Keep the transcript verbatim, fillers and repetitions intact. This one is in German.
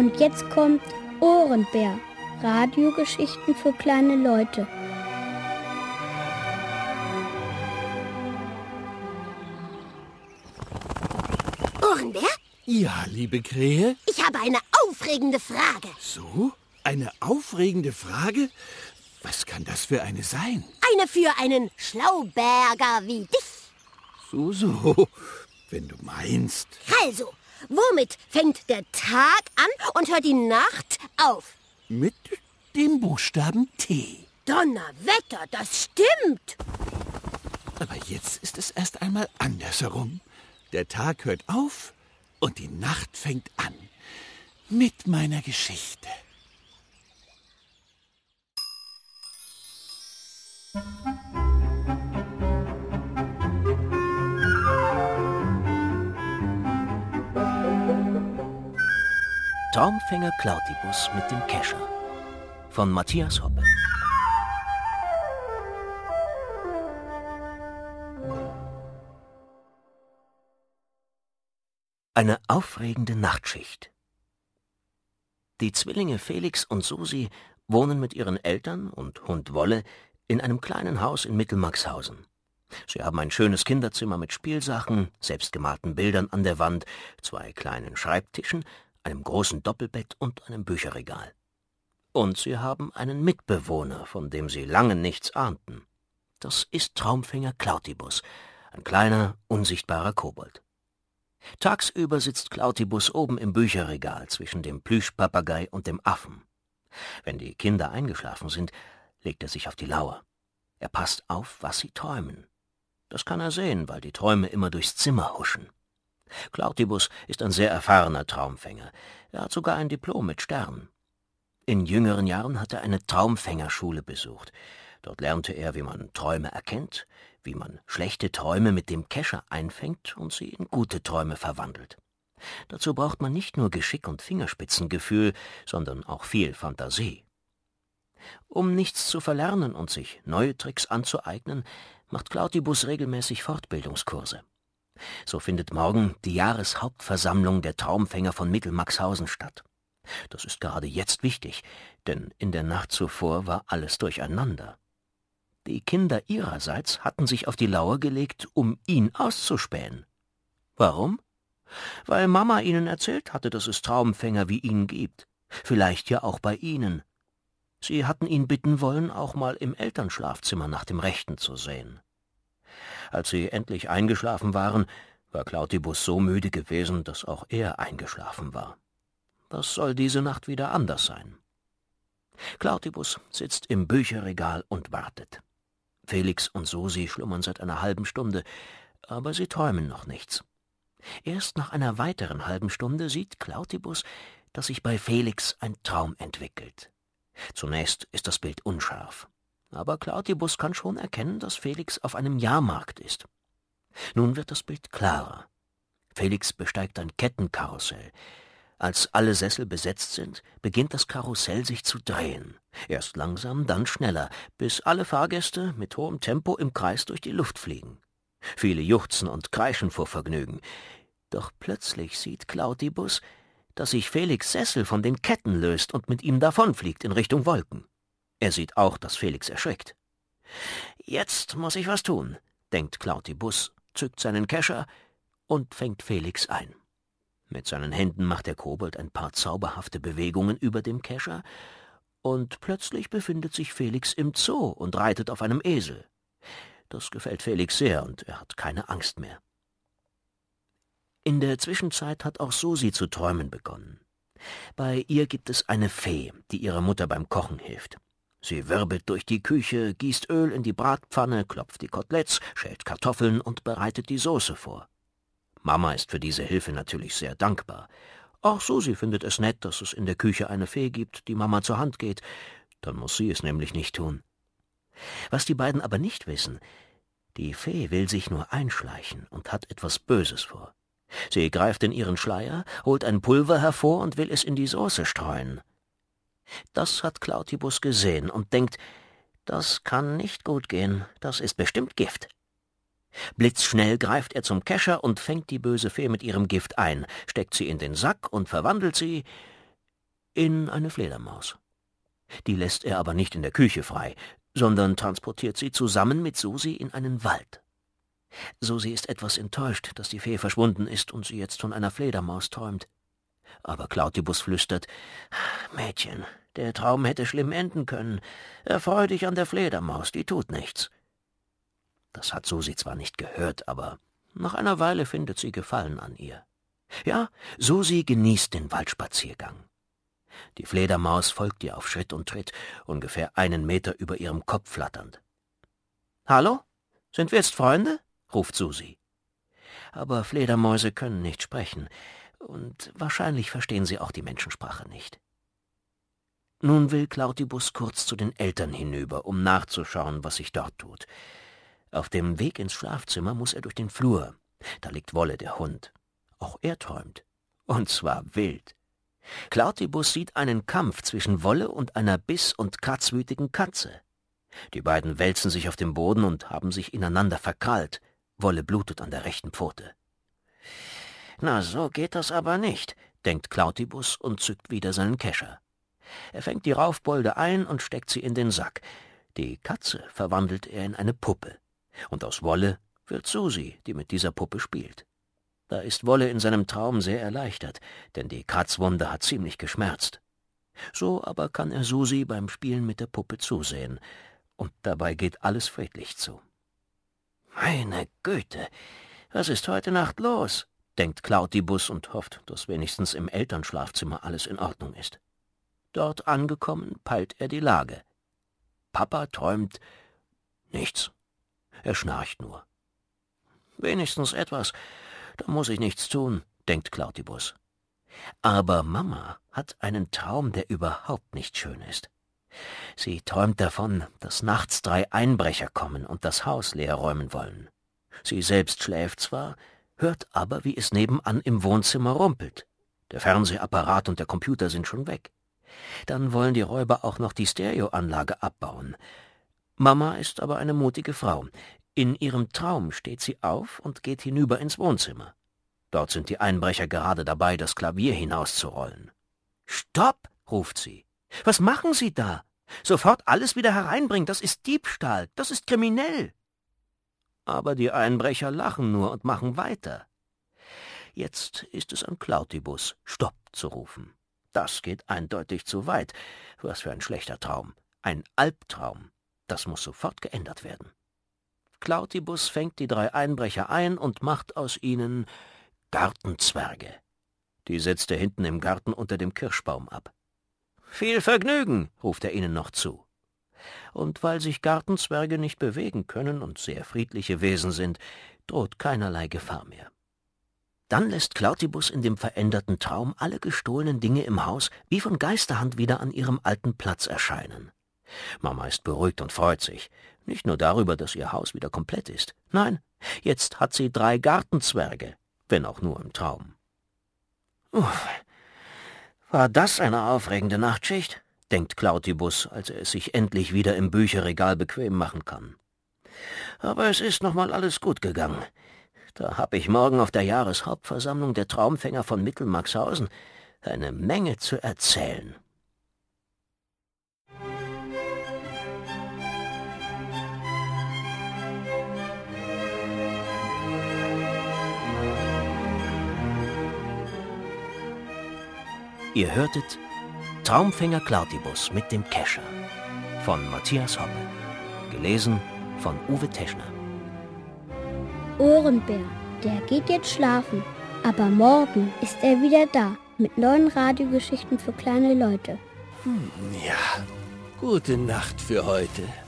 Und jetzt kommt Ohrenbär. Radiogeschichten für kleine Leute. Ohrenbär? Ja, liebe Krähe? Ich habe eine aufregende Frage. So? Eine aufregende Frage? Was kann das für eine sein? Eine für einen Schlauberger wie dich. So, so, wenn du meinst. Also, womit fängt der Tag an und hört die Nacht auf? Mit dem Buchstaben T. Donnerwetter, das stimmt. Aber jetzt ist es erst einmal andersherum. Der Tag hört auf und die Nacht fängt an. Mit meiner Geschichte. Traumfänger Klautibus mit dem Kescher von Matthias Hoppe. Eine aufregende Nachtschicht. Die Zwillinge Felix und Susi wohnen mit ihren Eltern und Hund Wolle in einem kleinen Haus in Mittelmaxhausen. Sie haben ein schönes Kinderzimmer mit Spielsachen, selbstgemalten Bildern an der Wand, zwei kleinen Schreibtischen, einem großen Doppelbett und einem Bücherregal. Und sie haben einen Mitbewohner, von dem sie lange nichts ahnten. Das ist Traumfänger Klautibus, ein kleiner, unsichtbarer Kobold. Tagsüber sitzt Klautibus oben im Bücherregal zwischen dem Plüschpapagei und dem Affen. Wenn die Kinder eingeschlafen sind, legt er sich auf die Lauer. Er passt auf, was sie träumen. Das kann er sehen, weil die Träume immer durchs Zimmer huschen. Klautibus ist ein sehr erfahrener Traumfänger. Er hat sogar ein Diplom mit Stern. In jüngeren Jahren hat er eine Traumfängerschule besucht. Dort lernte er, wie man Träume erkennt, wie man schlechte Träume mit dem Kescher einfängt und sie in gute Träume verwandelt. Dazu braucht man nicht nur Geschick und Fingerspitzengefühl, sondern auch viel Fantasie. Um nichts zu verlernen und sich neue Tricks anzueignen, macht Klautibus regelmäßig Fortbildungskurse. So findet morgen die Jahreshauptversammlung der Traumfänger von Mittelmaxhausen statt. Das ist gerade jetzt wichtig, denn in der Nacht zuvor war alles durcheinander. Die Kinder ihrerseits hatten sich auf die Lauer gelegt, um ihn auszuspähen. Warum? Weil Mama ihnen erzählt hatte, dass es Traumfänger wie ihn gibt. Vielleicht ja auch bei ihnen. Sie hatten ihn bitten wollen, auch mal im Elternschlafzimmer nach dem Rechten zu sehen. Als sie endlich eingeschlafen waren, war Klautibus so müde gewesen, dass auch er eingeschlafen war. Das soll diese Nacht wieder anders sein. Klautibus sitzt im Bücherregal und wartet. Felix und Susi schlummern seit einer halben Stunde, aber sie träumen noch nichts. Erst nach einer weiteren halben Stunde sieht Klautibus, dass sich bei Felix ein Traum entwickelt. Zunächst ist das Bild unscharf, aber Klautibus kann schon erkennen, dass Felix auf einem Jahrmarkt ist. Nun wird das Bild klarer. Felix besteigt ein Kettenkarussell. Als alle Sessel besetzt sind, beginnt das Karussell sich zu drehen. Erst langsam, dann schneller, bis alle Fahrgäste mit hohem Tempo im Kreis durch die Luft fliegen. Viele juchzen und kreischen vor Vergnügen. Doch plötzlich sieht Klautibus, dass sich Felix' Sessel von den Ketten löst und mit ihm davonfliegt in Richtung Wolken. Er sieht auch, dass Felix erschrickt. »Jetzt muss ich was tun«, denkt Klautibus, zückt seinen Kescher und fängt Felix ein. Mit seinen Händen macht der Kobold ein paar zauberhafte Bewegungen über dem Kescher, und plötzlich befindet sich Felix im Zoo und reitet auf einem Esel. Das gefällt Felix sehr, und er hat keine Angst mehr. In der Zwischenzeit hat auch Susi zu träumen begonnen. Bei ihr gibt es eine Fee, die ihrer Mutter beim Kochen hilft. Sie wirbelt durch die Küche, gießt Öl in die Bratpfanne, klopft die Koteletts, schält Kartoffeln und bereitet die Soße vor. Mama ist für diese Hilfe natürlich sehr dankbar. Auch Susi findet es nett, dass es in der Küche eine Fee gibt, die Mama zur Hand geht. Dann muss sie es nämlich nicht tun. Was die beiden aber nicht wissen: Die Fee will sich nur einschleichen und hat etwas Böses vor. Sie greift in ihren Schleier, holt ein Pulver hervor und will es in die Soße streuen. Das hat Klautibus gesehen und denkt, das kann nicht gut gehen, das ist bestimmt Gift. Blitzschnell greift er zum Kescher und fängt die böse Fee mit ihrem Gift ein, steckt sie in den Sack und verwandelt sie in eine Fledermaus. Die lässt er aber nicht in der Küche frei, sondern transportiert sie zusammen mit Susi in einen Wald. Susi ist etwas enttäuscht, dass die Fee verschwunden ist und sie jetzt von einer Fledermaus träumt. Aber Klautibus flüstert: »Mädchen, der Traum hätte schlimm enden können. Erfreu dich an der Fledermaus, die tut nichts.« Das hat Susi zwar nicht gehört, aber nach einer Weile findet sie Gefallen an ihr. Ja, Susi genießt den Waldspaziergang. Die Fledermaus folgt ihr auf Schritt und Tritt, ungefähr einen Meter über ihrem Kopf flatternd. »Hallo? Sind wir jetzt Freunde?« ruft Susi. Aber Fledermäuse können nicht sprechen, und wahrscheinlich verstehen sie auch die Menschensprache nicht. Nun will Klautibus kurz zu den Eltern hinüber, um nachzuschauen, was sich dort tut. Auf dem Weg ins Schlafzimmer muss er durch den Flur. Da liegt Wolle, der Hund. Auch er träumt. Und zwar wild. Klautibus sieht einen Kampf zwischen Wolle und einer biss- und kratzwütigen Katze. Die beiden wälzen sich auf dem Boden und haben sich ineinander verkrallt. Wolle blutet an der rechten Pfote. »Na, so geht das aber nicht«, denkt Klautibus und zückt wieder seinen Kescher. Er fängt die Raufbolde ein und steckt sie in den Sack. Die Katze verwandelt er in eine Puppe. Und aus Wolle wird Susi, die mit dieser Puppe spielt. Da ist Wolle in seinem Traum sehr erleichtert, denn die Kratzwunde hat ziemlich geschmerzt. So aber kann er Susi beim Spielen mit der Puppe zusehen. Und dabei geht alles friedlich zu. »Meine Güte, was ist heute Nacht los?« denkt Klautibus und hofft, dass wenigstens im Elternschlafzimmer alles in Ordnung ist. Dort angekommen, peilt er die Lage. Papa träumt nichts. Er schnarcht nur. »Wenigstens etwas, da muss ich nichts tun«, denkt Klautibus. Aber Mama hat einen Traum, der überhaupt nicht schön ist. Sie träumt davon, dass nachts drei Einbrecher kommen und das Haus leer räumen wollen. Sie selbst schläft zwar, hört aber, wie es nebenan im Wohnzimmer rumpelt. Der Fernsehapparat und der Computer sind schon weg. Dann wollen die Räuber auch noch die Stereoanlage abbauen. Mama ist aber eine mutige Frau. In ihrem Traum steht sie auf und geht hinüber ins Wohnzimmer. Dort sind die Einbrecher gerade dabei, das Klavier hinauszurollen. »Stopp«, ruft sie. »Was machen Sie da? Sofort alles wieder hereinbringen, das ist Diebstahl, das ist kriminell.« Aber die Einbrecher lachen nur und machen weiter. Jetzt ist es an Klautibus, Stopp zu rufen. Das geht eindeutig zu weit. Was für ein schlechter Traum. Ein Albtraum. Das muss sofort geändert werden. Klautibus fängt die drei Einbrecher ein und macht aus ihnen Gartenzwerge. Die setzt er hinten im Garten unter dem Kirschbaum ab. »Viel Vergnügen«, ruft er ihnen noch zu. Und weil sich Gartenzwerge nicht bewegen können und sehr friedliche Wesen sind, droht keinerlei Gefahr mehr. Dann lässt Klautibus in dem veränderten Traum alle gestohlenen Dinge im Haus wie von Geisterhand wieder an ihrem alten Platz erscheinen. Mama ist beruhigt und freut sich. Nicht nur darüber, dass ihr Haus wieder komplett ist. Nein, jetzt hat sie drei Gartenzwerge, wenn auch nur im Traum. Uff, war das eine aufregende Nachtschicht? Denkt Klautibus, als er es sich endlich wieder im Bücherregal bequem machen kann. Aber es ist noch mal alles gut gegangen. Da hab ich morgen auf der Jahreshauptversammlung der Traumfänger von Mittelmaxhausen eine Menge zu erzählen. Ihr hörtet Traumfänger Klautibus mit dem Kescher von Matthias Hoppe, gelesen von Uwe Teschner. Ohrenbär, der geht jetzt schlafen, aber morgen ist er wieder da mit neuen Radiogeschichten für kleine Leute. Hm, ja, gute Nacht für heute.